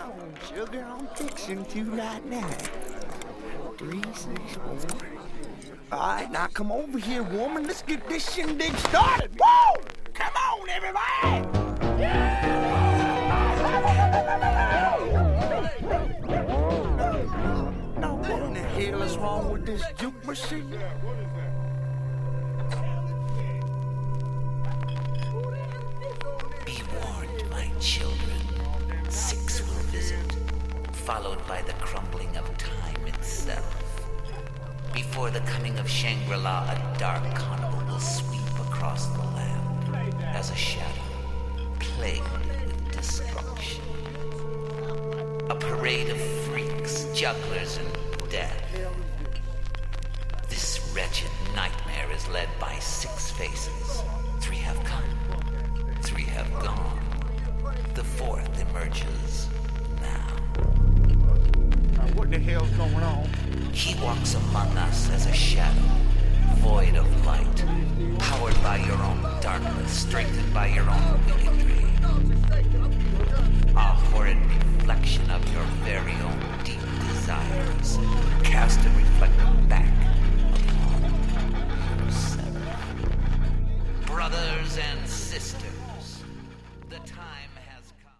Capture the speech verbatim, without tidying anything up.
Sugar, I'm fixing to right now. Three, six, four. All right, now come over here, woman. Let's get this shindig started. Woo! Come on, everybody! Yeah! Now, what in the hell is wrong with this juke machine? Be warned, my children. Six will visit, followed by the crumbling of time itself. Before the coming of Shangri-La, a dark carnival will sweep across the land as a shadow, plagued with destruction. A parade of freaks, jugglers, and death. This wretched nightmare is led by six faces. Three have come, three have gone. The fourth emerges now. Now, what the hell's going on? He walks among us as a shadow, void of light, powered by your own darkness, strengthened by your own wickedry.